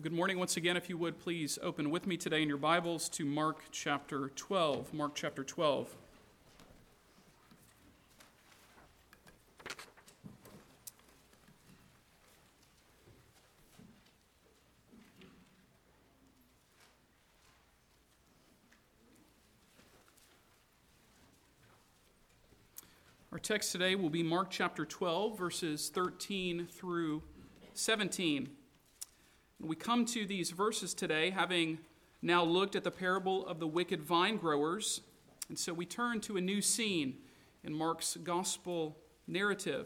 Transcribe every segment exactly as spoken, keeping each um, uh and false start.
Well, good morning once again. If you would, please open with me today in your Bibles to Mark chapter twelve. Mark chapter twelve. Our text today will be Mark chapter twelve, verses thirteen through seventeen. We come to these verses today having now looked at the parable of the wicked vine growers, and so we turn to a new scene in Mark's gospel narrative.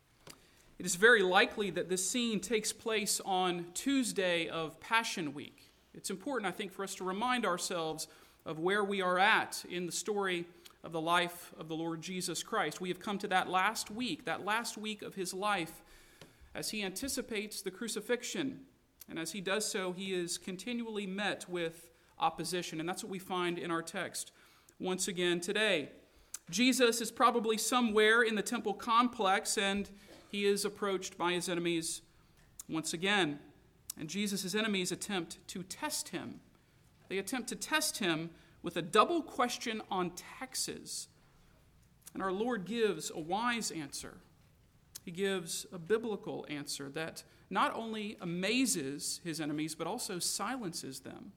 It is very likely that this scene takes place on Tuesday of Passion Week. It's important, I think, for us to remind ourselves of where we are at in the story of the life of the Lord Jesus Christ. We have come to that last week, that last week of his life, as he anticipates the crucifixion. And as he does so, he is continually met with opposition. And that's what we find in our text once again today. Jesus is probably somewhere in the temple complex, and he is approached by his enemies once again. And Jesus' enemies attempt to test him. They attempt to test him with a double question on taxes. And our Lord gives a wise answer. He gives a biblical answer that not only amazes his enemies, but also silences them.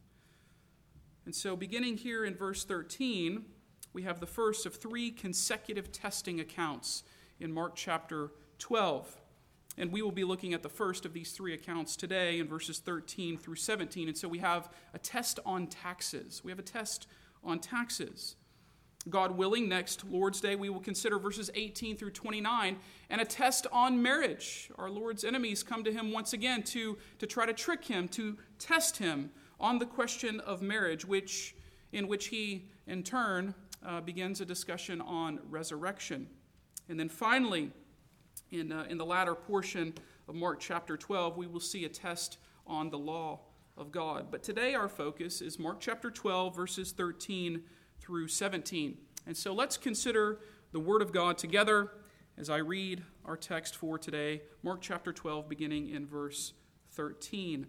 And so beginning here in verse thirteen, we have the first of three consecutive testing accounts in Mark chapter twelve. And we will be looking at the first of these three accounts today in verses thirteen through seventeen. And so we have a test on taxes. We have a test on taxes. God willing, next Lord's Day, we will consider verses eighteen through twenty-nine and a test on marriage. Our Lord's enemies come to him once again to, to try to trick him, to test him on the question of marriage, which in which he, in turn, uh, begins a discussion on resurrection. And then finally, in, uh, in the latter portion of Mark chapter twelve, we will see a test on the law of God. But today our focus is Mark chapter twelve, verses thirteen through seventeen. And so let's consider the Word of God together as I read our text for today, Mark chapter twelve, beginning in verse thirteen.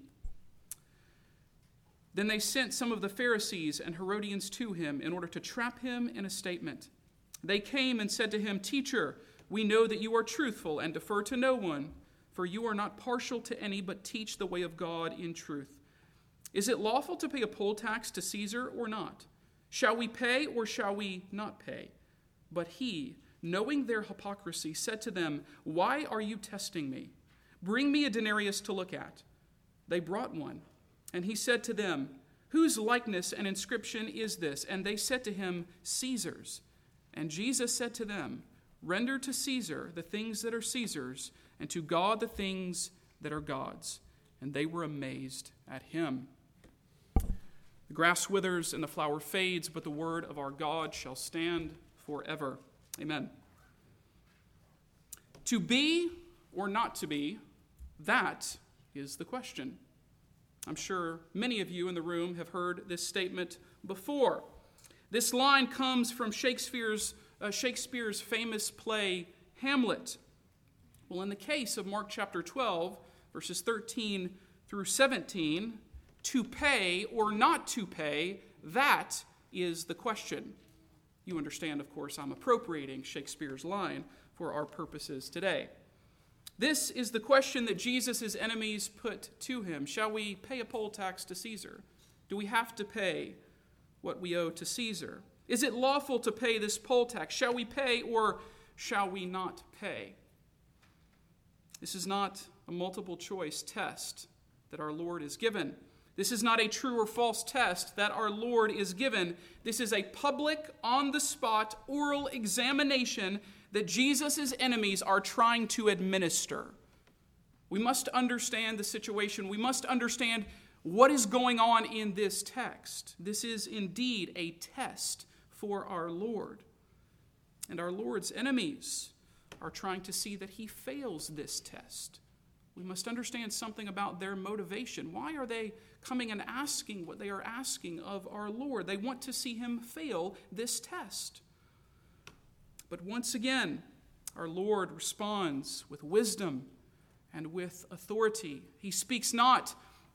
Then they sent some of the Pharisees and Herodians to him in order to trap him in a statement. They came and said to him, "Teacher, we know that you are truthful and defer to no one, for you are not partial to any, but teach the way of God in truth. Is it lawful to pay a poll tax to Caesar or not? Shall we pay or shall we not pay?" But he, knowing their hypocrisy, said to them, "Why are you testing me? Bring me a denarius to look at." They brought one, and he said to them, "Whose likeness and inscription is this?" And they said to him, "Caesar's." And Jesus said to them, "Render to Caesar the things that are Caesar's, and to God the things that are God's." And they were amazed at him. The grass withers and the flower fades, but the word of our God shall stand forever. Amen. To be or not to be, that is the question. I'm sure many of you in the room have heard this statement before. This line comes from Shakespeare's, uh, Shakespeare's famous play, Hamlet. Well, in the case of Mark chapter twelve, verses thirteen through seventeen, to pay or not to pay, that is the question. You understand, of course, I'm appropriating Shakespeare's line for our purposes today. This is the question that Jesus' enemies put to him. Shall we pay a poll tax to Caesar? Do we have to pay what we owe to Caesar? Is it lawful to pay this poll tax? Shall we pay or shall we not pay? This is not a multiple choice test that our Lord is given. This is not a true or false test that our Lord is given. This is a public, on-the-spot, oral examination that Jesus' enemies are trying to administer. We must understand the situation. We must understand what is going on in this text. This is indeed a test for our Lord. And our Lord's enemies are trying to see that he fails this test. We must understand something about their motivation. Why are they coming and asking what they are asking of our Lord? They want to see him fail this test. But once again, our Lord responds with wisdom and with authority. He speaks not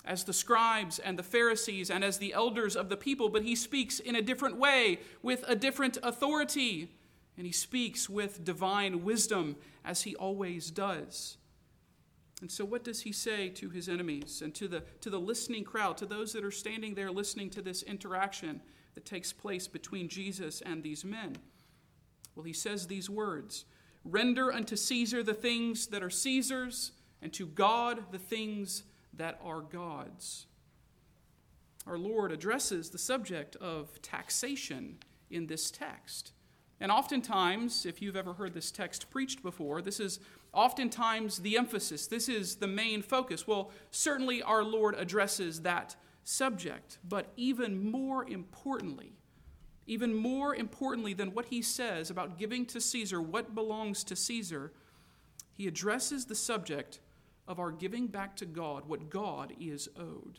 as the scribes and the Pharisees and as the elders of the people, but he speaks in a different way, with a different authority, and he speaks with divine wisdom, as he always does. And so what does he say to his enemies and to the, to the listening crowd, to those that are standing there listening to this interaction that takes place between Jesus and these men? Well, he says these words, "Render unto Caesar the things that are Caesar's, and to God the things that are God's." Our Lord addresses the subject of taxation in this text. And oftentimes, if you've ever heard this text preached before, this is oftentimes the emphasis. This is the main focus. Well, certainly our Lord addresses that subject. But even more importantly, even more importantly than what he says about giving to Caesar what belongs to Caesar, he addresses the subject of our giving back to God what God is owed.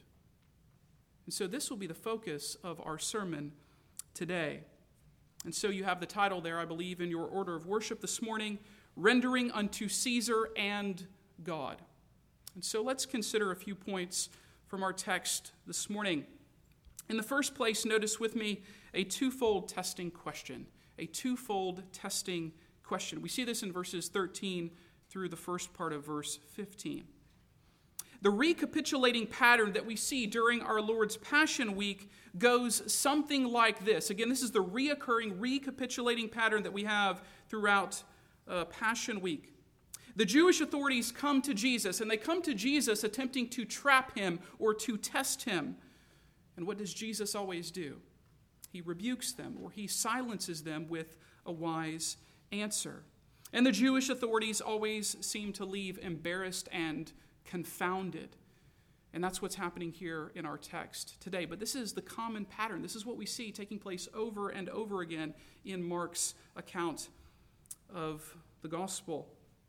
And so this will be the focus of our sermon today. And so you have the title there, I believe, in your order of worship this morning, Rendering unto Caesar and God. And so let's consider a few points from our text this morning. In the first place, notice with me a twofold testing question. A twofold testing question. We see this in verses thirteen through the first part of verse fifteen. The recapitulating pattern that we see during our Lord's Passion Week goes something like this. Again, this is the reoccurring, recapitulating pattern that we have throughout uh, Passion Week. The Jewish authorities come to Jesus, and they come to Jesus attempting to trap him or to test him. And what does Jesus always do? He rebukes them, or he silences them with a wise answer. And the Jewish authorities always seem to leave embarrassed and confounded. And that's what's happening here in our text today. But this is the common pattern. This is what we see taking place over and over again in Mark's account of the gospel.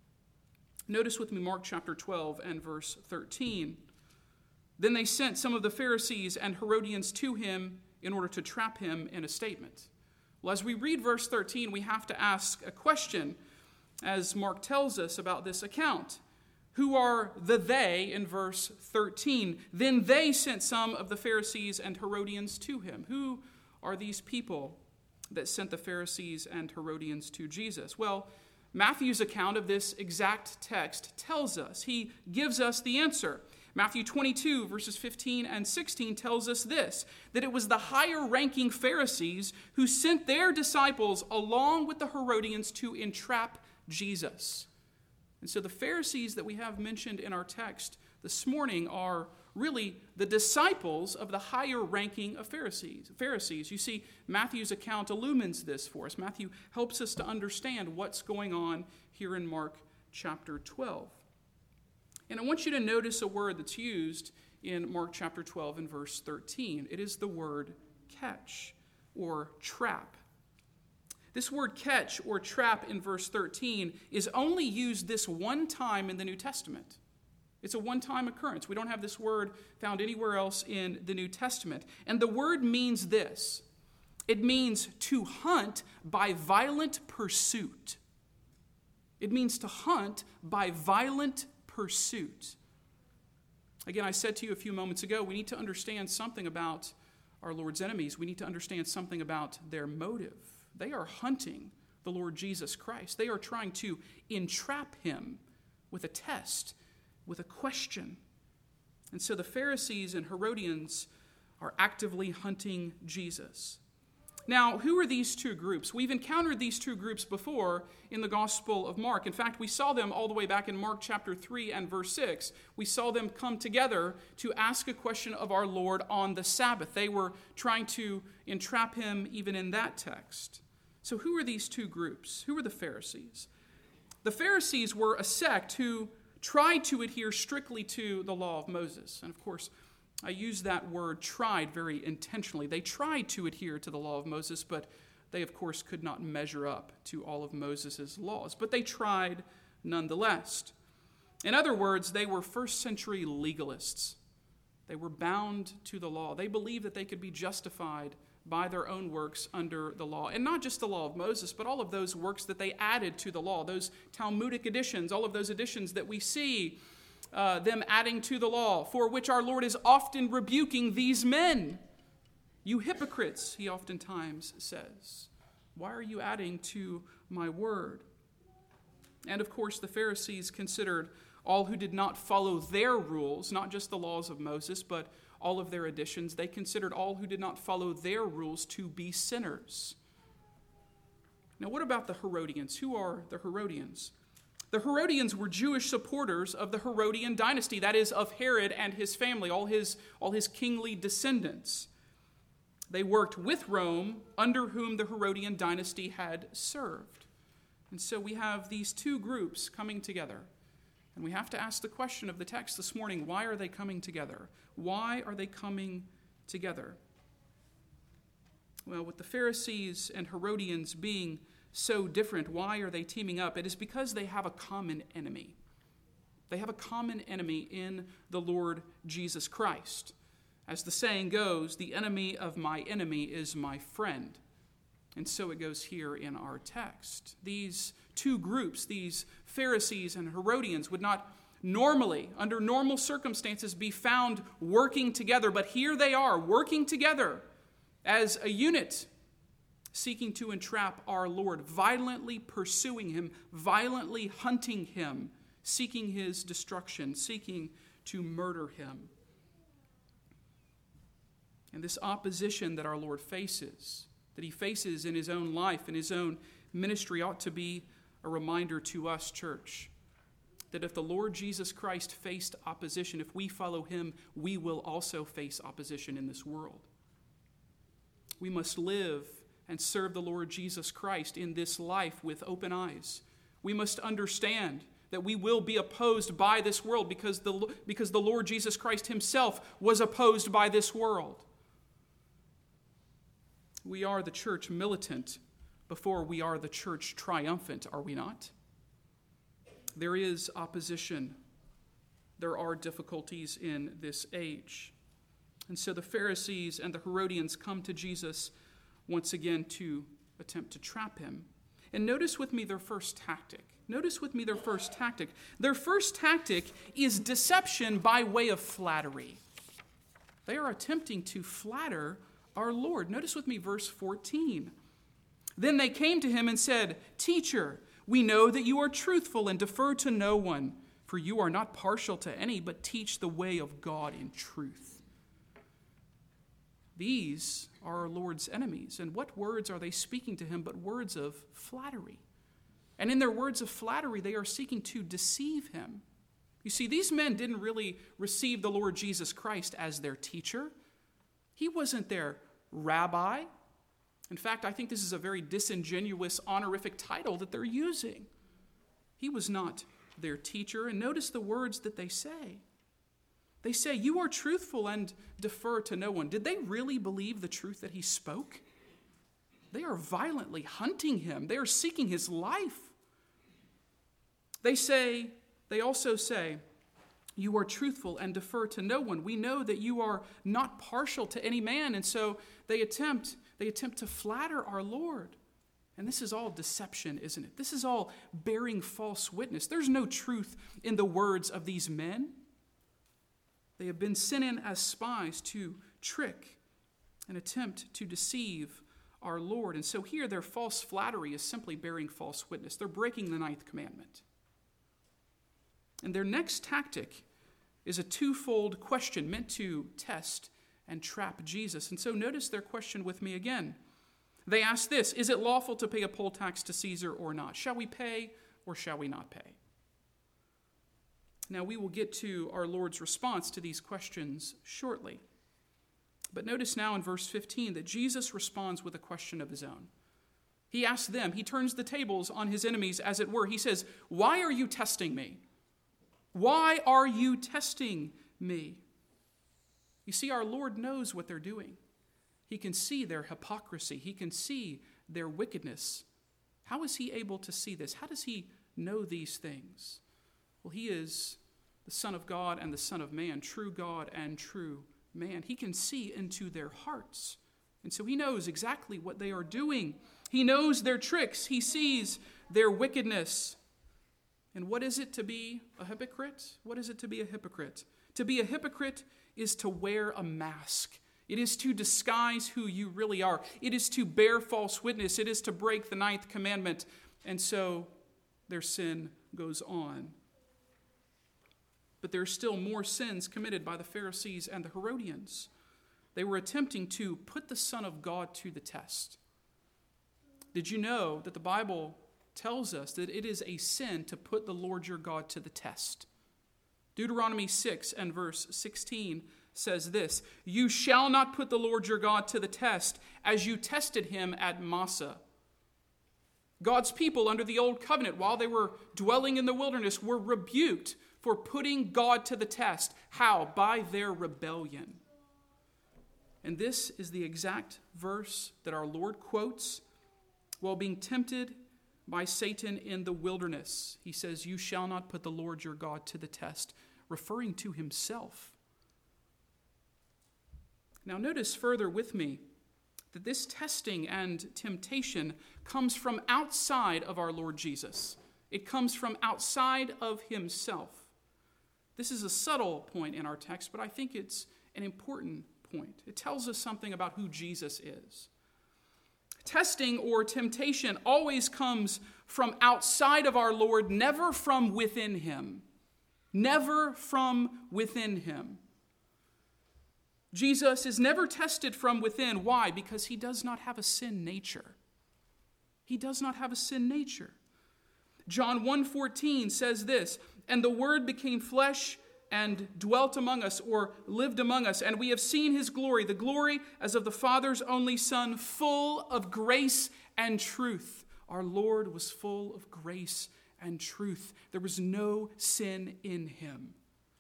Notice with me Mark chapter twelve and verse thirteen. Then they sent some of the Pharisees and Herodians to him in order to trap him in a statement. Well, as we read verse thirteen, we have to ask a question, as Mark tells us about this account. Who are the they in verse thirteen? Then they sent some of the Pharisees and Herodians to him. Who are these people that sent the Pharisees and Herodians to Jesus? Well, Matthew's account of this exact text tells us. He gives us the answer. Matthew twenty-two, verses fifteen and sixteen tells us this, that it was the higher-ranking Pharisees who sent their disciples along with the Herodians to entrap Jesus. And so the Pharisees that we have mentioned in our text this morning are really the disciples of the higher ranking of Pharisees. Pharisees. You see, Matthew's account illumines this for us. Matthew helps us to understand what's going on here in Mark chapter twelve. And I want you to notice a word that's used in Mark chapter twelve and verse thirteen. It is the word catch or trap. This word catch or trap in verse thirteen is only used this one time in the New Testament. It's a one-time occurrence. We don't have this word found anywhere else in the New Testament. And the word means this. It means to hunt by violent pursuit. It means to hunt by violent pursuit. Again, I said to you a few moments ago, we need to understand something about our Lord's enemies. We need to understand something about their motive. They are hunting the Lord Jesus Christ. They are trying to entrap him with a test, with a question. And so the Pharisees and Herodians are actively hunting Jesus. Now, who are these two groups? We've encountered these two groups before in the Gospel of Mark. In fact, we saw them all the way back in Mark chapter three and verse six. We saw them come together to ask a question of our Lord on the Sabbath. They were trying to entrap him even in that text. So who are these two groups? Who are the Pharisees? The Pharisees were a sect who tried to adhere strictly to the law of Moses. And of course, I use that word tried very intentionally. They tried to adhere to the law of Moses, but they, of course, could not measure up to all of Moses' laws. But they tried nonetheless. In other words, they were first century legalists. They were bound to the law. They believed that they could be justified by their own works under the law. And not just the law of Moses, but all of those works that they added to the law, those Talmudic additions, all of those additions that we see uh, them adding to the law, for which our Lord is often rebuking these men. You hypocrites, he oftentimes says. Why are you adding to my word? And of course, the Pharisees considered all who did not follow their rules, not just the laws of Moses, but all of their additions. They considered all who did not follow their rules to be sinners. Now, what about the Herodians? Who are the Herodians? The Herodians were Jewish supporters of the Herodian dynasty, that is, of Herod and his family, all his, all his kingly descendants. They worked with Rome, under whom the Herodian dynasty had served. And so we have these two groups coming together. And we have to ask the question of the text this morning, why are they coming together? Why are they coming together? Well, with the Pharisees and Herodians being so different, why are they teaming up? It is because they have a common enemy. They have a common enemy in the Lord Jesus Christ. As the saying goes, the enemy of my enemy is my friend. And so it goes here in our text. These two groups, these Pharisees and Herodians, would not normally, under normal circumstances, be found working together. But here they are, working together as a unit, seeking to entrap our Lord, violently pursuing him, violently hunting him, seeking his destruction, seeking to murder him. And this opposition that our Lord faces, that he faces in his own life, in his own ministry, ought to be a reminder to us, church, that if the Lord Jesus Christ faced opposition, if we follow him, we will also face opposition in this world. We must live and serve the Lord Jesus Christ in this life with open eyes. We must understand that we will be opposed by this world because the, because the Lord Jesus Christ himself was opposed by this world. We are the church militant before we are the church triumphant, are we not? There is opposition. There are difficulties in this age. And so the Pharisees and the Herodians come to Jesus once again to attempt to trap him. And notice with me their first tactic. Notice with me their first tactic. Their first tactic is deception by way of flattery. They are attempting to flatter our Lord. Notice with me verse fourteen. Then they came to him and said, "Teacher, we know that you are truthful and defer to no one, for you are not partial to any, but teach the way of God in truth." These are our Lord's enemies. And what words are they speaking to him but words of flattery? And in their words of flattery, they are seeking to deceive him. You see, these men didn't really receive the Lord Jesus Christ as their teacher. He wasn't their rabbi. In fact, I think this is a very disingenuous, honorific title that they're using. He was not their teacher. And notice the words that they say. They say, "You are truthful and defer to no one." Did they really believe the truth that he spoke? They are violently hunting him. They are seeking his life. They say, they also say, "You are truthful and defer to no one. We know that you are not partial to any man." And so they attempt, they attempt to flatter our Lord. And this is all deception, isn't it? This is all bearing false witness. There's no truth in the words of these men. They have been sent in as spies to trick and attempt to deceive our Lord. And so here their false flattery is simply bearing false witness. They're breaking the ninth commandment. And their next tactic is a twofold question meant to test and trap Jesus. And so notice their question with me again. They ask this: "Is it lawful to pay a poll tax to Caesar or not? Shall we pay or shall we not pay?" Now we will get to our Lord's response to these questions shortly. But notice now in verse fifteen that Jesus responds with a question of his own. He asks them, he turns the tables on his enemies as it were. He says, "Why are you testing me? Why are you testing me?" You see, our Lord knows what they're doing. He can see their hypocrisy. He can see their wickedness. How is he able to see this? How does he know these things? Well, he is the Son of God and the Son of Man, true God and true man. He can see into their hearts. And so he knows exactly what they are doing. He knows their tricks. He sees their wickedness. And what is it to be a hypocrite? What is it to be a hypocrite? To be a hypocrite is to wear a mask. It is to disguise who you really are. It is to bear false witness. It is to break the ninth commandment. And so their sin goes on. But there are still more sins committed by the Pharisees and the Herodians. They were attempting to put the Son of God to the test. Did you know that the Bible tells us that it is a sin to put the Lord your God to the test? Deuteronomy six and verse sixteen says this, "You shall not put the Lord your God to the test as you tested him at Massah." God's people under the old covenant, while they were dwelling in the wilderness, were rebuked for putting God to the test. How? By their rebellion. And this is the exact verse that our Lord quotes while being tempted by Satan in the wilderness. He says, "You shall not put the Lord your God to the test," referring to himself. Now notice further with me that this testing and temptation comes from outside of our Lord Jesus. It comes from outside of himself. This is a subtle point in our text, but I think it's an important point. It tells us something about who Jesus is. Testing or temptation always comes from outside of our Lord, never from within him. Never from within him. Jesus is never tested from within. Why? Because he does not have a sin nature. He does not have a sin nature. John one fourteen says this, "And the Word became flesh and dwelt among us," or lived among us, "and we have seen his glory, the glory as of the Father's only Son, full of grace and truth." Our Lord was full of grace and truth. There was no sin in him.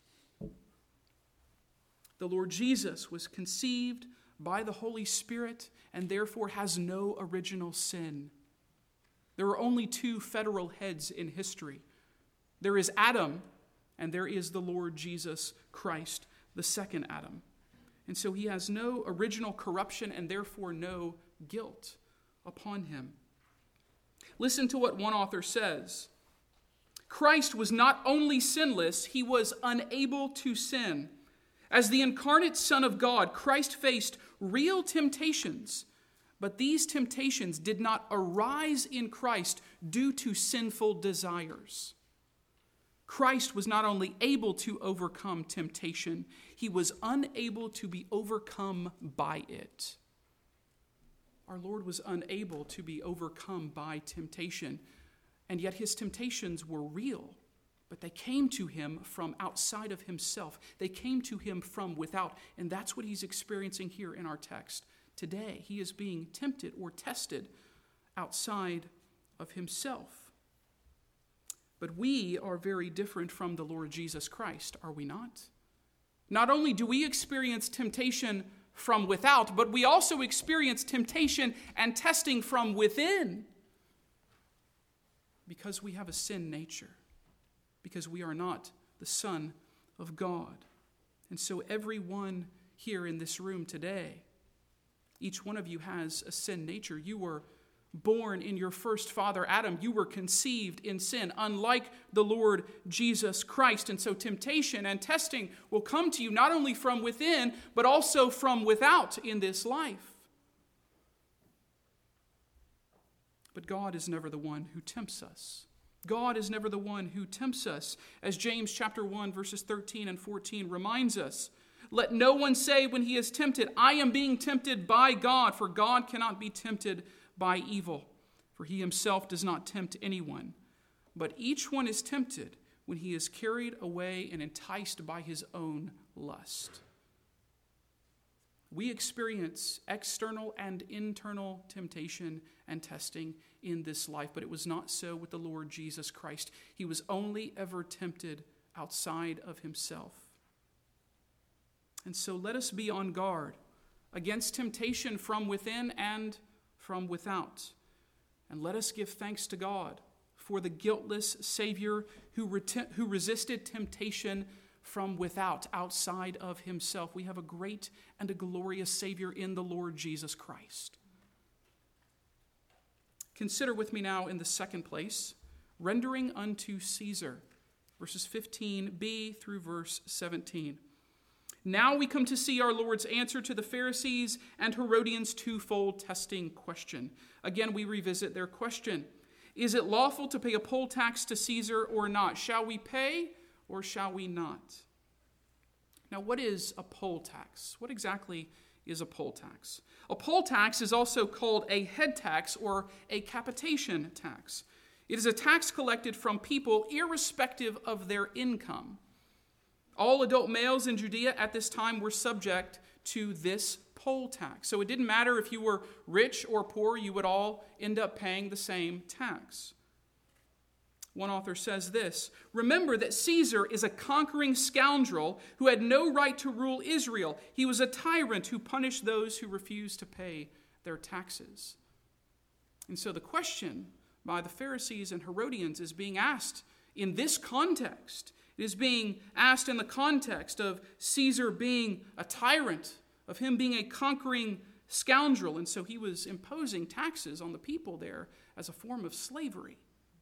The Lord Jesus was conceived by the Holy Spirit and therefore has no original sin. There are only two federal heads in history. There is Adam, and there is the Lord Jesus Christ, the second Adam. And so he has no original corruption and therefore no guilt upon him. Listen to what one author says. Christ was not only sinless, he was unable to sin. As the incarnate Son of God, Christ faced real temptations, but these temptations did not arise in Christ due to sinful desires. Christ was not only able to overcome temptation, he was unable to be overcome by it. Our Lord was unable to be overcome by temptation, and yet his temptations were real. But they came to him from outside of himself. They came to him from without. And that's what he's experiencing here in our text today. He is being tempted or tested outside of himself. But we are very different from the Lord Jesus Christ, are we not? Not only do we experience temptation from without, but we also experience temptation and testing from within. Because we have a sin nature. Because we are not the Son of God. And so everyone here in this room today, each one of you has a sin nature. You were born in your first father, Adam. You were conceived in sin, unlike the Lord Jesus Christ. And so temptation and testing will come to you not only from within, but also from without in this life. But God is never the one who tempts us. God is never the one who tempts us. As James chapter one, verses thirteen and fourteen reminds us, "Let no one say when he is tempted, 'I am being tempted by God,' for God cannot be tempted by evil. For he himself does not tempt anyone. But each one is tempted when he is carried away and enticed by his own lust." We experience external and internal temptation and testing in this life, but it was not so with the Lord Jesus Christ. He was only ever tempted outside of himself. And so let us be on guard against temptation from within and from without. And let us give thanks to God for the guiltless Savior who, re- who resisted temptation from without, outside of himself. We have a great and a glorious Savior in the Lord Jesus Christ. Consider with me now in the second place rendering unto Caesar. Verses fifteen b through verse seventeen. Now we come to see our Lord's answer to the Pharisees and Herodians' twofold testing question. Again, we revisit their question. Is it lawful to pay a poll tax to Caesar or not? Shall we pay or shall we not? Now, what is a poll tax? What exactly is a poll tax? A poll tax is also called a head tax or a capitation tax. It is a tax collected from people irrespective of their income. All adult males in Judea at this time were subject to this poll tax. So it didn't matter if you were rich or poor, you would all end up paying the same tax. One author says this, remember that Caesar is a conquering scoundrel who had no right to rule Israel. He was a tyrant who punished those who refused to pay their taxes. And so the question by the Pharisees and Herodians is being asked in this context. It is being asked in the context of Caesar being a tyrant, of him being a conquering scoundrel, and so he was imposing taxes on the people there as a form of slavery.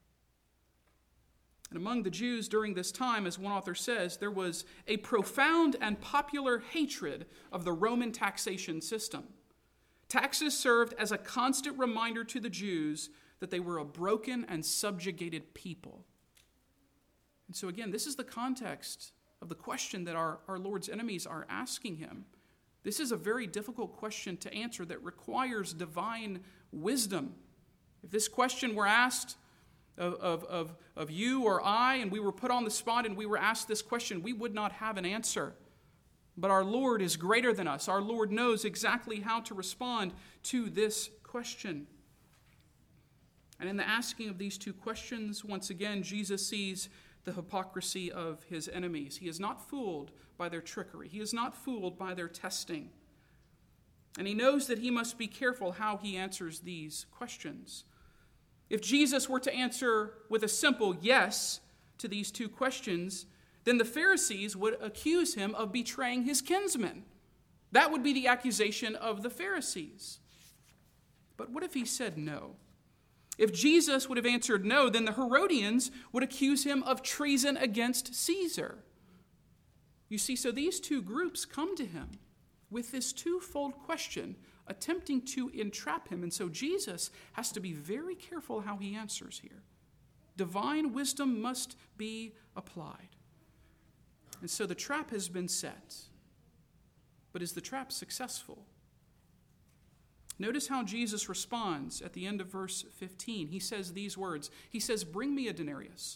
And among the Jews during this time, as one author says, there was a profound and popular hatred of the Roman taxation system. Taxes served as a constant reminder to the Jews that they were a broken and subjugated people. And so again, this is the context of the question that our, our Lord's enemies are asking him. This is a very difficult question to answer that requires divine wisdom. If this question were asked of, of, of, of you or I, and we were put on the spot and we were asked this question, we would not have an answer. But our Lord is greater than us. Our Lord knows exactly how to respond to this question. And in the asking of these two questions, once again, Jesus sees the hypocrisy of his enemies. He is not fooled by their trickery. He is not fooled by their testing. And he knows that he must be careful how he answers these questions. If Jesus were to answer with a simple yes to these two questions, then the Pharisees would accuse him of betraying his kinsmen. That would be the accusation of the Pharisees. But what if he said no? If Jesus would have answered no, then the Herodians would accuse him of treason against Caesar. You see, so these two groups come to him with this twofold question, attempting to entrap him. And so Jesus has to be very careful how he answers here. Divine wisdom must be applied. And so the trap has been set. But is the trap successful? Notice how Jesus responds at the end of verse fifteen. He says these words. He says, bring me a denarius.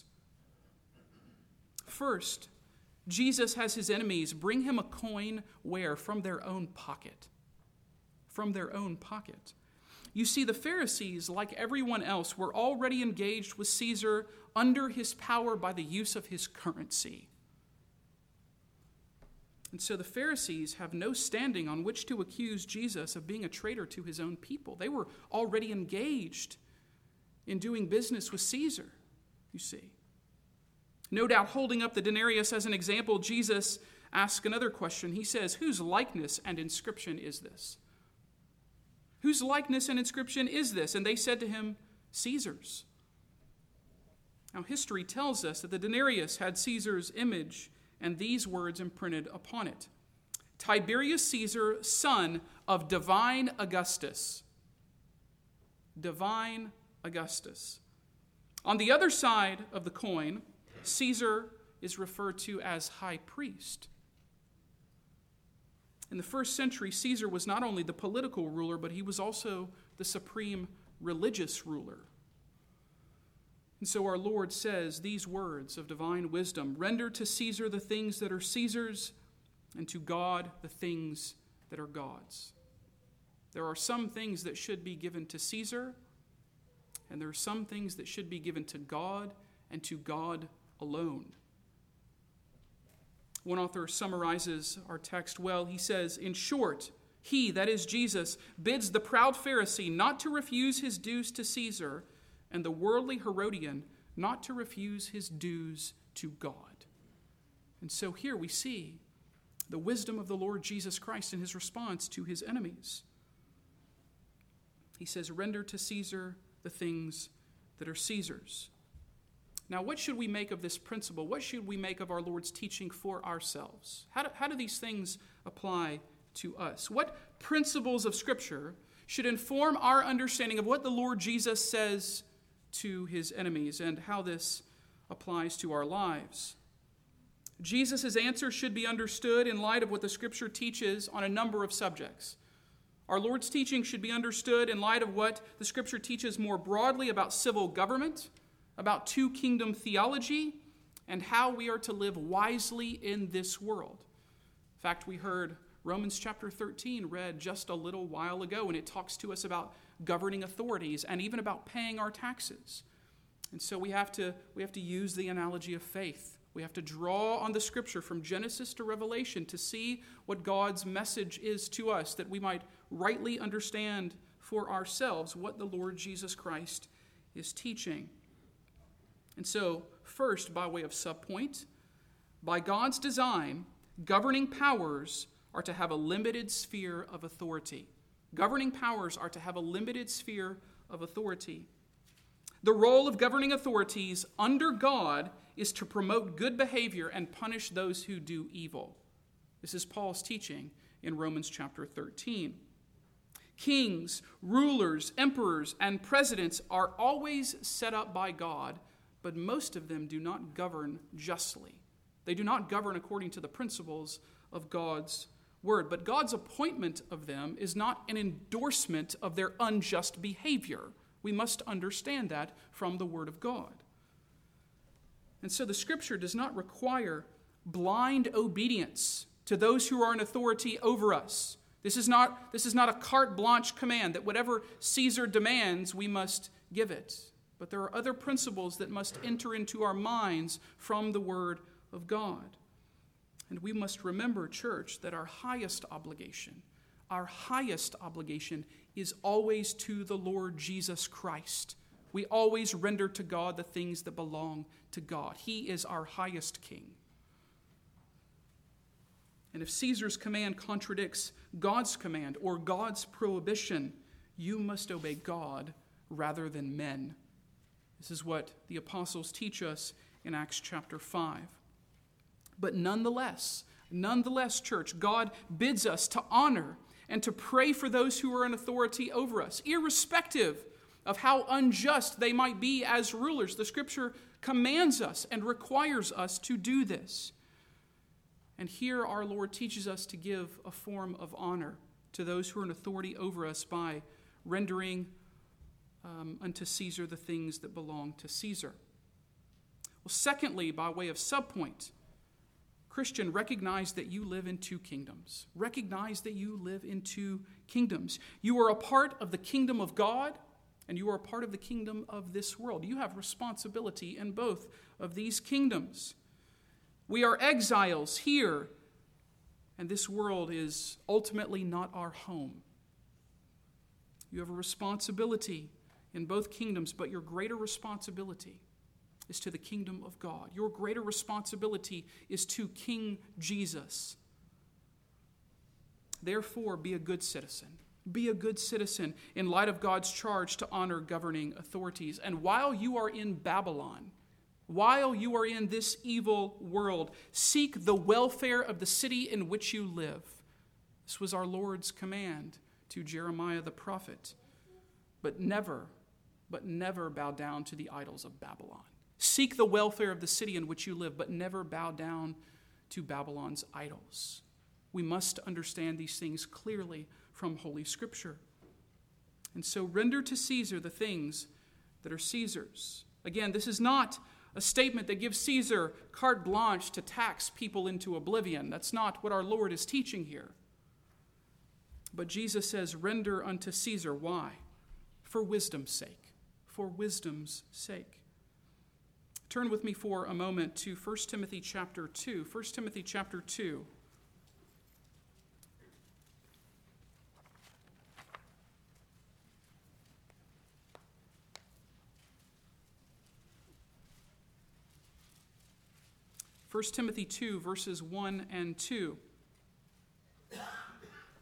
First, Jesus has his enemies bring him a coin where? From their own pocket. From their own pocket. You see, the Pharisees, like everyone else, were already engaged with Caesar under his power by the use of his currency. And so the Pharisees have no standing on which to accuse Jesus of being a traitor to his own people. They were already engaged in doing business with Caesar, you see. No doubt holding up the denarius as an example, Jesus asks another question. He says, whose likeness and inscription is this? Whose likeness and inscription is this? And they said to him, Caesar's. Now history tells us that the denarius had Caesar's image and these words imprinted upon it. Tiberius Caesar, son of divine Augustus. Divine Augustus. On the other side of the coin, Caesar is referred to as high priest. In the first century, Caesar was not only the political ruler, but he was also the supreme religious ruler. And so our Lord says these words of divine wisdom, render to Caesar the things that are Caesar's, and to God the things that are God's. There are some things that should be given to Caesar, and there are some things that should be given to God and to God alone. One author summarizes our text well. He says, in short, he, that is Jesus, bids the proud Pharisee not to refuse his dues to Caesar, and the worldly Herodian not to refuse his dues to God. And so here we see the wisdom of the Lord Jesus Christ in his response to his enemies. He says, render to Caesar the things that are Caesar's. Now, what should we make of this principle? What should we make of our Lord's teaching for ourselves? How do, how do these things apply to us? What principles of Scripture should inform our understanding of what the Lord Jesus says to his enemies and how this applies to our lives? Jesus' answer should be understood in light of what the Scripture teaches on a number of subjects. Our Lord's teaching should be understood in light of what the Scripture teaches more broadly about civil government, about two-kingdom theology, and how we are to live wisely in this world. In fact, we heard Romans chapter thirteen read just a little while ago, and it talks to us about governing authorities and even about paying our taxes. And so we have to, we have to use the analogy of faith. We have to draw on the Scripture from Genesis to Revelation to see what God's message is to us, that we might rightly understand for ourselves what the Lord Jesus Christ is teaching. And so, first, by way of subpoint, by God's design, governing powers are to have a limited sphere of authority. Governing powers are to have a limited sphere of authority. The role of governing authorities under God is to promote good behavior and punish those who do evil. This is Paul's teaching in Romans chapter thirteen. Kings, rulers, emperors, and presidents are always set up by God, but most of them do not govern justly. They do not govern according to the principles of God's word. But God's appointment of them is not an endorsement of their unjust behavior. We must understand that from the word of God. And so the Scripture does not require blind obedience to those who are in authority over us. This is not, this is not a carte blanche command that whatever Caesar demands, we must give it. But there are other principles that must enter into our minds from the Word of God. And we must remember, church, that our highest obligation, our highest obligation is always to the Lord Jesus Christ. We always render to God the things that belong to God. He is our highest king. And if Caesar's command contradicts God's command or God's prohibition, you must obey God rather than men. This is what the apostles teach us in Acts chapter five. But nonetheless, nonetheless, church, God bids us to honor and to pray for those who are in authority over us, irrespective of how unjust they might be as rulers. The Scripture commands us and requires us to do this. And here our Lord teaches us to give a form of honor to those who are in authority over us by rendering Um, unto Caesar the things that belong to Caesar. Well, secondly, by way of subpoint, Christian, recognize that you live in two kingdoms. Recognize that you live in two kingdoms. You are a part of the kingdom of God, and you are a part of the kingdom of this world. You have responsibility in both of these kingdoms. We are exiles here, and this world is ultimately not our home. You have a responsibility in both kingdoms, but your greater responsibility is to the kingdom of God. Your greater responsibility is to King Jesus. Therefore, be a good citizen. Be a good citizen in light of God's charge to honor governing authorities. And while you are in Babylon, while you are in this evil world, seek the welfare of the city in which you live. This was our Lord's command to Jeremiah the prophet. But never But never bow down to the idols of Babylon. Seek the welfare of the city in which you live, but never bow down to Babylon's idols. We must understand these things clearly from Holy Scripture. And so render to Caesar the things that are Caesar's. Again, this is not a statement that gives Caesar carte blanche to tax people into oblivion. That's not what our Lord is teaching here. But Jesus says, render unto Caesar. Why? For wisdom's sake. For wisdom's sake. Turn with me for a moment to First Timothy chapter two. First Timothy chapter two. First Timothy two, verses one and two.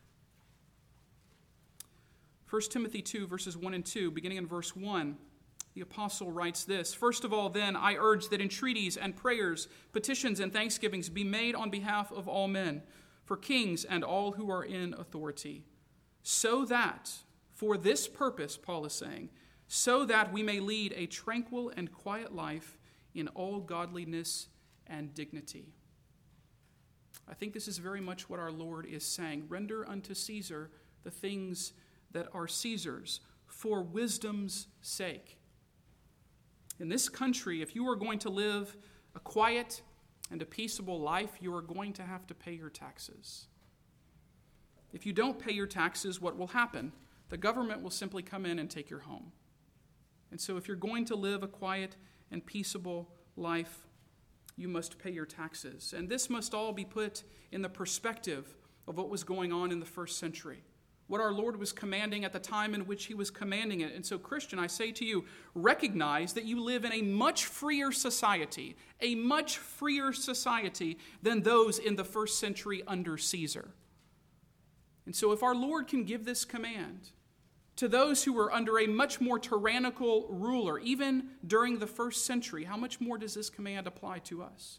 First Timothy two, verses one and two, beginning in verse one. the apostle writes this: "First of all, then, I urge that entreaties and prayers, petitions and thanksgivings be made on behalf of all men, for kings and all who are in authority, so that, for this purpose," Paul is saying, "so that we may lead a tranquil and quiet life in all godliness and dignity." I think this is very much what our Lord is saying. Render unto Caesar the things that are Caesar's, for wisdom's sake. In this country, if you are going to live a quiet and a peaceable life, you are going to have to pay your taxes. If you don't pay your taxes, what will happen? The government will simply come in and take your home. And so if you're going to live a quiet and peaceable life, you must pay your taxes. And this must all be put in the perspective of what was going on in the first century, what our Lord was commanding at the time in which he was commanding it. And so, Christian, I say to you, recognize that you live in a much freer society, a much freer society than those in the first century under Caesar. And so if our Lord can give this command to those who were under a much more tyrannical ruler, even during the first century, how much more does this command apply to us?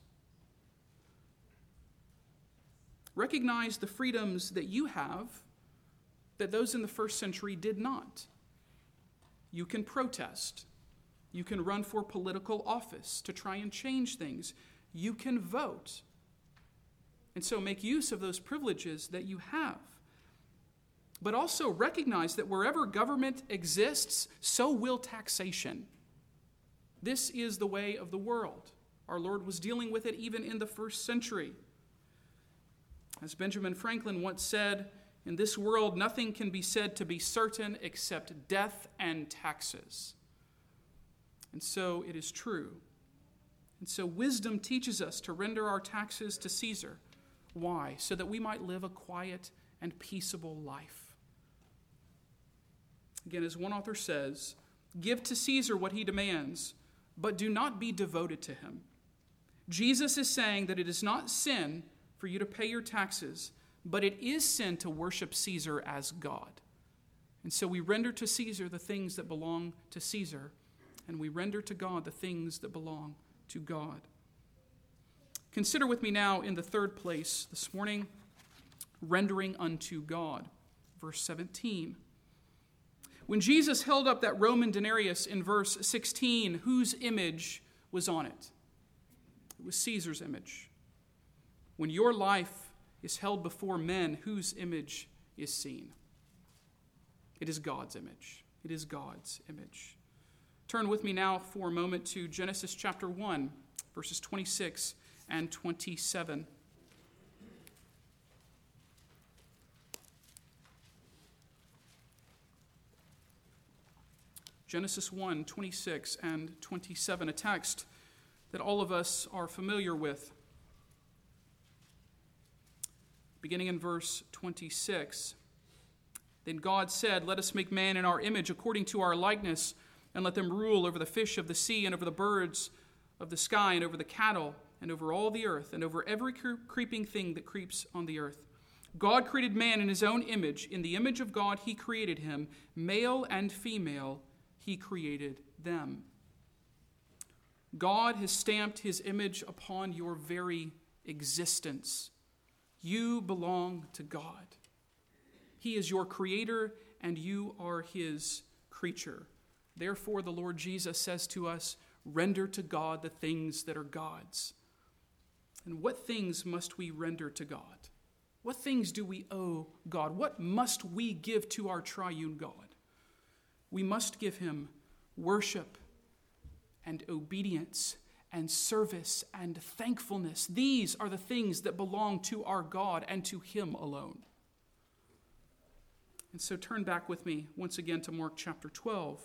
Recognize the freedoms that you have that those in the first century did not. You can protest. You can run for political office to try and change things. You can vote. And so make use of those privileges that you have. But also recognize that wherever government exists, so will taxation. This is the way of the world. Our Lord was dealing with it even in the first century. As Benjamin Franklin once said, "In this world, nothing can be said to be certain except death and taxes." And so it is true. And so wisdom teaches us to render our taxes to Caesar. Why? So that we might live a quiet and peaceable life. Again, as one author says, "Give to Caesar what he demands, but do not be devoted to him." Jesus is saying that it is not sin for you to pay your taxes, but it is sin to worship Caesar as God. And so we render to Caesar the things that belong to Caesar, and we render to God the things that belong to God. Consider with me now in the third place this morning, rendering unto God. Verse seventeen. When Jesus held up that Roman denarius in verse sixteen, whose image was on it? It was Caesar's image. When your life is held before men, whose image is seen? It is God's image. It is God's image. Turn with me now for a moment to Genesis chapter one, verses twenty-six and twenty-seven. Genesis one, twenty-six and twenty-seven, a text that all of us are familiar with. Beginning in verse twenty-six, "Then God said, 'Let us make man in our image according to our likeness, and let them rule over the fish of the sea and over the birds of the sky and over the cattle and over all the earth and over every creeping thing that creeps on the earth.' God created man in his own image. In the image of God he created him. Male and female he created them." God has stamped his image upon your very existence. You belong to God. He is your creator and you are his creature. Therefore, the Lord Jesus says to us, render to God the things that are God's. And what things must we render to God? What things do we owe God? What must we give to our triune God? We must give him worship and obedience and service and thankfulness. These are the things that belong to our God and to him alone. And so turn back with me once again to Mark chapter twelve.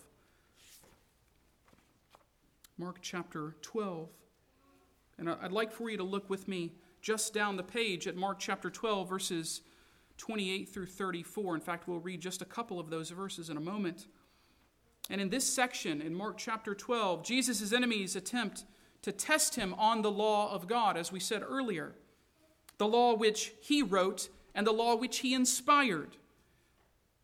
Mark chapter twelve. And I'd like for you to look with me just down the page at Mark chapter twelve, verses twenty-eight through thirty-four. In fact, we'll read just a couple of those verses in a moment. And in this section, in Mark chapter twelve, Jesus' enemies attempt to test him on the law of God, as we said earlier. The law which he wrote and the law which he inspired.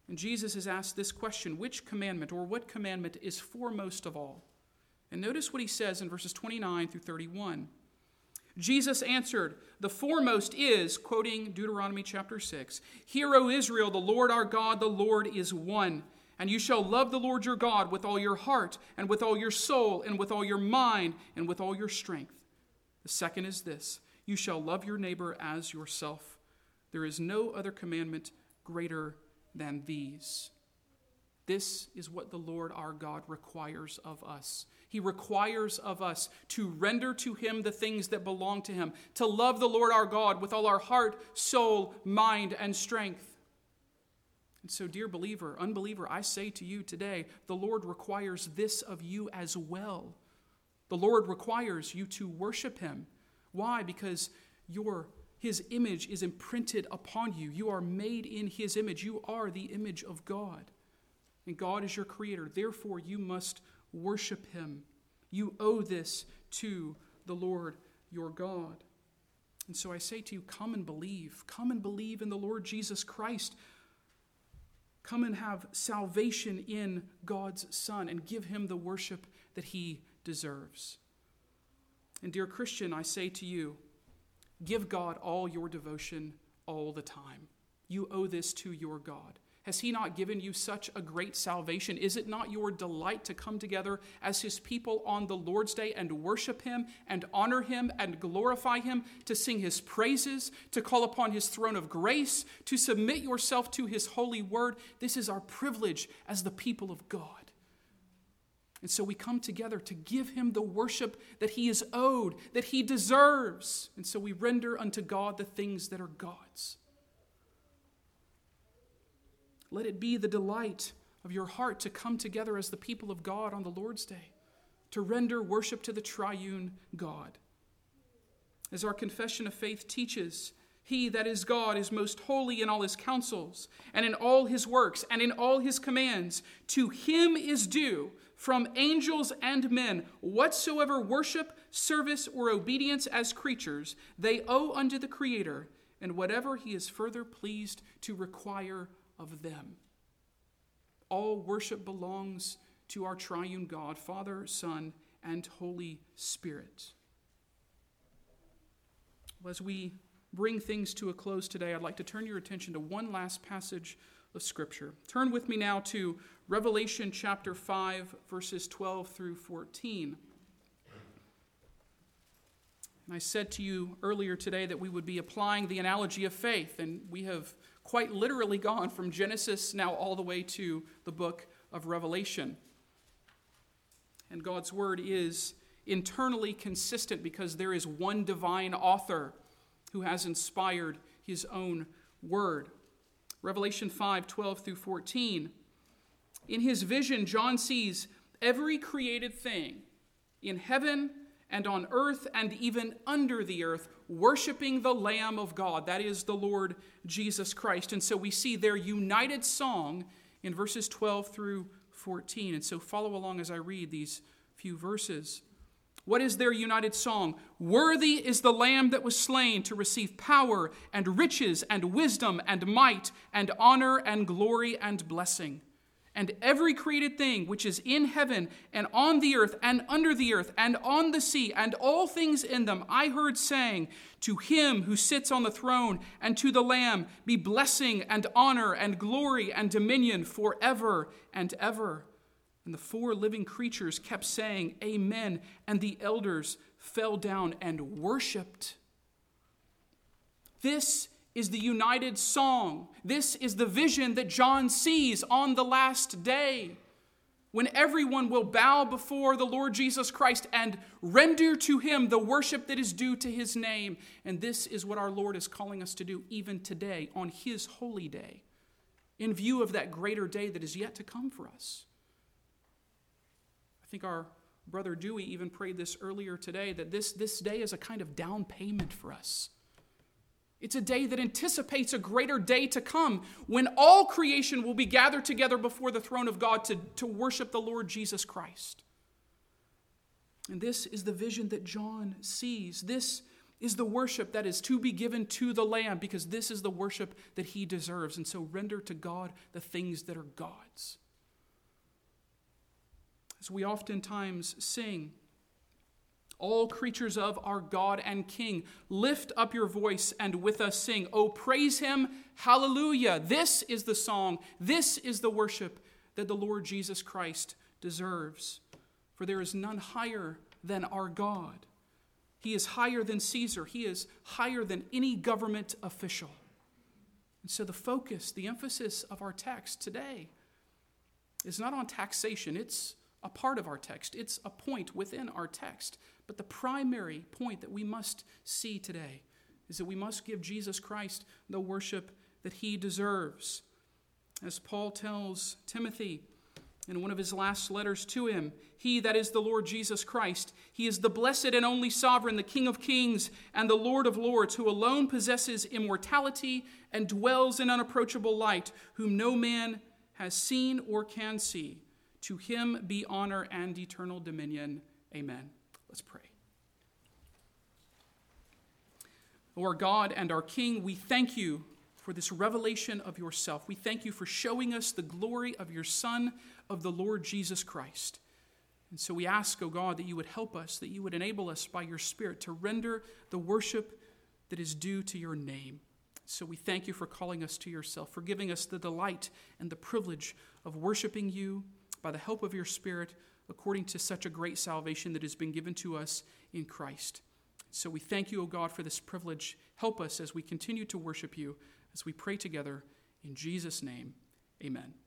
And Jesus is asked this question, which commandment or what commandment is foremost of all? And notice what he says in verses twenty-nine through thirty-one. Jesus answered, the foremost is, quoting Deuteronomy chapter six, Hear, O Israel, the Lord our God, the Lord is one. And you shall love the Lord your God with all your heart, and with all your soul, and with all your mind, and with all your strength. The second is this, you shall love your neighbor as yourself. There is no other commandment greater than these. This is what the Lord our God requires of us. He requires of us to render to him the things that belong to him, to love the Lord our God with all our heart, soul, mind, and strength. And so, dear believer, unbeliever, I say to you today, the Lord requires this of you as well. The Lord requires you to worship him. Why? Because your his image is imprinted upon you. You are made in his image. You are the image of God. And God is your creator. Therefore, you must worship him. You owe this to the Lord your God. And so I say to you, come and believe. Come and believe in the Lord Jesus Christ. Come and have salvation in God's Son and give him the worship that he deserves. And dear Christian, I say to you, give God all your devotion all the time. You owe this to your God. Has he not given you such a great salvation? Is it not your delight to come together as his people on the Lord's Day and worship him and honor him and glorify him, to sing his praises, to call upon his throne of grace, to submit yourself to his holy word? This is our privilege as the people of God. And so we come together to give him the worship that he is owed, that he deserves. And so we render unto God the things that are God's. Let it be the delight of your heart to come together as the people of God on the Lord's Day, to render worship to the triune God. As our confession of faith teaches, he, that is God, is most holy in all his counsels, and in all his works, and in all his commands. To him is due, from angels and men, whatsoever worship, service, or obedience as creatures they owe unto the Creator, and whatever he is further pleased to require of them. All worship belongs to our triune God, Father, Son, and Holy Spirit. Well, as we bring things to a close today, I'd like to turn your attention to one last passage of Scripture. Turn with me now to Revelation chapter five, verses twelve through fourteen. And I said to you earlier today that we would be applying the analogy of faith, and we have quite literally gone from Genesis now all the way to the book of Revelation. And God's word is internally consistent because there is one divine author who has inspired his own word. Revelation five, twelve through fourteen. In his vision, John sees every created thing in heaven and on earth and even under the earth, worshiping the Lamb of God, that is the Lord Jesus Christ. And so we see their united song in verses twelve through fourteen. And so follow along as I read these few verses. What is their united song? Worthy is the Lamb that was slain to receive power and riches and wisdom and might and honor and glory and blessing. And every created thing which is in heaven and on the earth and under the earth and on the sea and all things in them, I heard saying, to him who sits on the throne and to the Lamb be blessing and honor and glory and dominion forever and ever. And the four living creatures kept saying, Amen. And the elders fell down and worshiped. This is the united song. This is the vision that John sees on the last day, when everyone will bow before the Lord Jesus Christ and render to him the worship that is due to his name. And this is what our Lord is calling us to do even today on his holy day, in view of that greater day that is yet to come for us. I think our brother Dewey even prayed this earlier today, that this, this day is a kind of down payment for us. It's a day that anticipates a greater day to come when all creation will be gathered together before the throne of God to, to worship the Lord Jesus Christ. And this is the vision that John sees. This is the worship that is to be given to the Lamb, because this is the worship that he deserves. And so render to God the things that are God's. As we oftentimes sing, all creatures of our God and King, lift up your voice and with us sing. Oh, praise him, hallelujah. This is the song, this is the worship that the Lord Jesus Christ deserves. For there is none higher than our God. He is higher than Caesar. He is higher than any government official. And so the focus, the emphasis of our text today is not on taxation. It's a part of our text. It's a point within our text. But the primary point that we must see today is that we must give Jesus Christ the worship that he deserves. As Paul tells Timothy in one of his last letters to him, he, that is the Lord Jesus Christ, he is the blessed and only sovereign, the King of kings and the Lord of lords, who alone possesses immortality and dwells in unapproachable light, whom no man has seen or can see. To him be honor and eternal dominion. Amen. Let's pray. O our God and our King, we thank you for this revelation of yourself. We thank you for showing us the glory of your Son, of the Lord Jesus Christ. And so we ask, O God, that you would help us, that you would enable us by your Spirit to render the worship that is due to your name. So we thank you for calling us to yourself, for giving us the delight and the privilege of worshiping you by the help of your Spirit, according to such a great salvation that has been given to us in Christ. So we thank you, O God, for this privilege. Help us as we continue to worship you, as we pray together in Jesus' name. Amen.